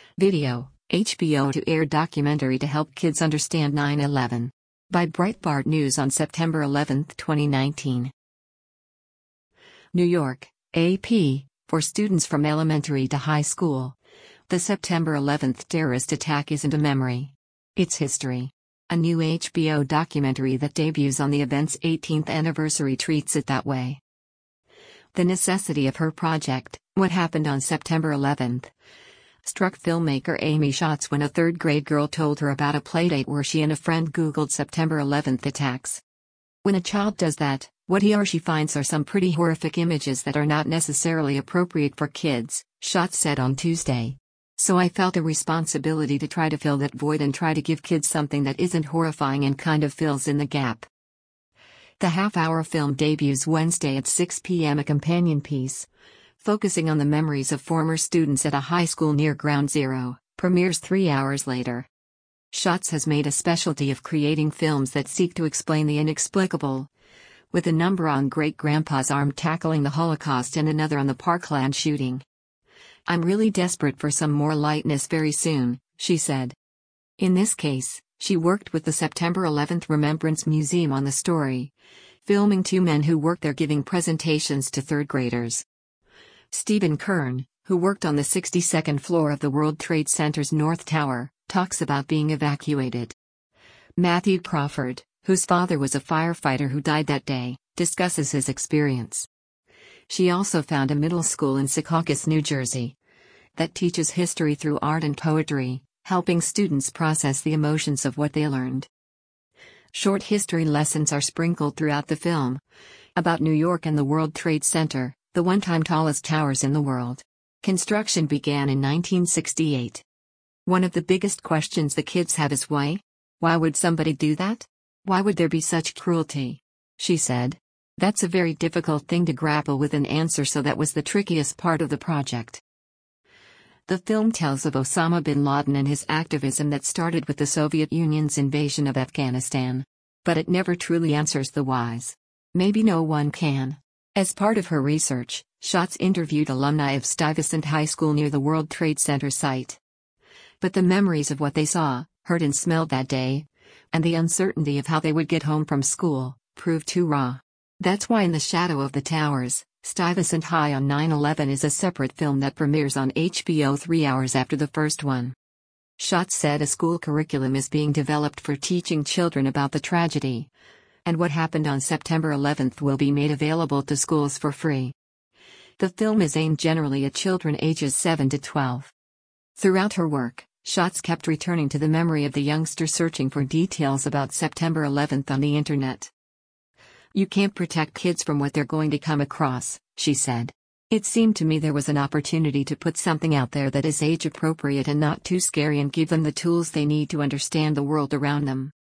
Video, HBO to air documentary to help kids understand 9/11. By Breitbart News on September 11, 2019. New York, AP, for students from elementary to high school. The September 11th terrorist attack isn't a memory. It's history. A new HBO documentary that debuts on the event's 18th anniversary treats it that way. The necessity of her project, What Happened on September 11th, struck filmmaker Amy Schatz when a third-grade girl told her about a playdate where she and a friend Googled September 11th attacks. When a child does that, what he or she finds are some pretty horrific images that are not necessarily appropriate for kids, Schatz said on Tuesday. So I felt a responsibility to try to fill that void and try to give kids something that isn't horrifying and kind of fills in the gap. The half-hour film debuts Wednesday at 6 p.m. A companion piece, focusing on the memories of former students at a high school near Ground Zero, premieres 3 hours later. Schatz has made a specialty of creating films that seek to explain the inexplicable, with a number on Great-Grandpa's Arm tackling the Holocaust and another on the Parkland shooting. I'm really desperate for some more lightness very soon, she said. In this case, she worked with the September 11th Remembrance Museum on the story, filming two men who worked there giving presentations to third graders. Stephen Kern, who worked on the 62nd floor of the World Trade Center's North Tower, talks about being evacuated. Matthew Crawford, whose father was a firefighter who died that day, discusses his experience. She also found a middle school in Secaucus, New Jersey, that teaches history through art and poetry, helping students process the emotions of what they learned. Short history lessons are sprinkled throughout the film, about New York and the World Trade Center, the one-time tallest towers in the world. Construction began in 1968. One of the biggest questions the kids have is why? Why would somebody do that? Why would there be such cruelty? She said. That's a very difficult thing to grapple with and answer, so that was the trickiest part of the project. The film tells of Osama bin Laden and his activism that started with the Soviet Union's invasion of Afghanistan. But it never truly answers the whys. Maybe no one can. As part of her research, Schatz interviewed alumni of Stuyvesant High School near the World Trade Center site. But the memories of what they saw, heard and smelled that day, and the uncertainty of how they would get home from school, proved too raw. That's why In the Shadow of the Towers, Stuyvesant High on 9/11 is a separate film that premieres on HBO 3 hours after the first one. Schatz said a school curriculum is being developed for teaching children about the tragedy, and what happened on September 11th will be made available to schools for free. The film is aimed generally at children ages 7 to 12. Throughout her work, Schatz kept returning to the memory of the youngster searching for details about September 11th on the internet. You can't protect kids from what they're going to come across, she said. It seemed to me there was an opportunity to put something out there that is age appropriate and not too scary and give them the tools they need to understand the world around them.